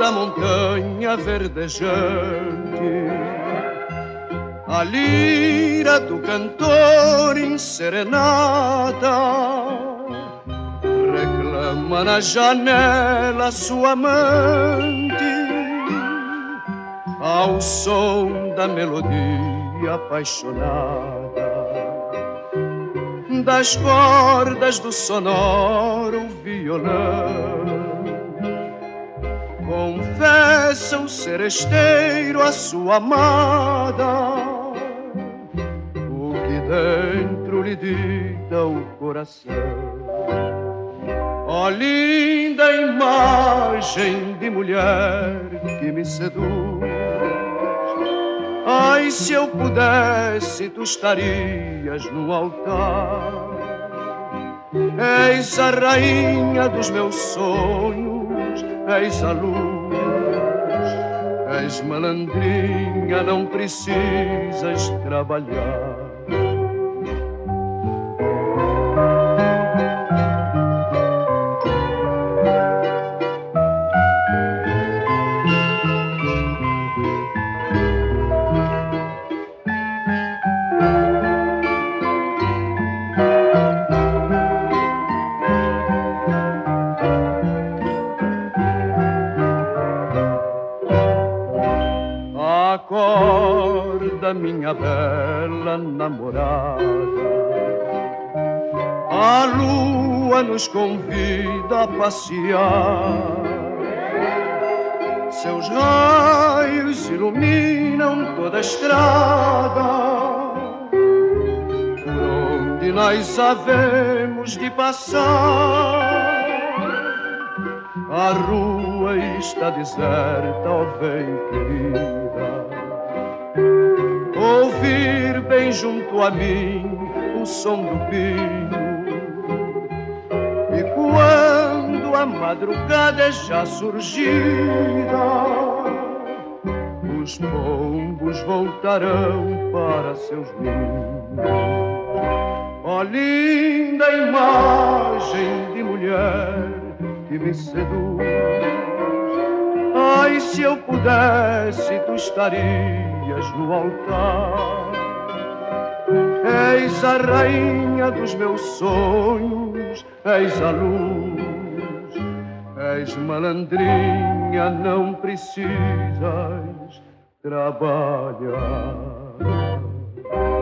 da montanha verdejante, a lira do cantor em serenata reclama na janela sua amante, ao som da melodia apaixonada das cordas do sonoro violão. Confessa o seresteiro a sua amada o que dentro lhe dita o coração. Ó linda imagem de mulher que me seduz, ai, se eu pudesse, tu estarias no altar. És a rainha dos meus sonhos, és a luz, és malandrinha, não precisas trabalhar. Acorda, minha bela namorada, a lua nos convida a passear. Seus raios iluminam toda a estrada por onde nós havemos de passar. A rua está deserta, ó bem querida, ouvir bem junto a mim o som do pinho. E quando a madrugada é já surgida, os pombos voltarão para seus ninhos. Ó linda imagem de mulher que me seduz, ai, se eu pudesse, tu estarias no altar. És a rainha dos meus sonhos, és a luz, és malandrinha, não precisas trabalhar.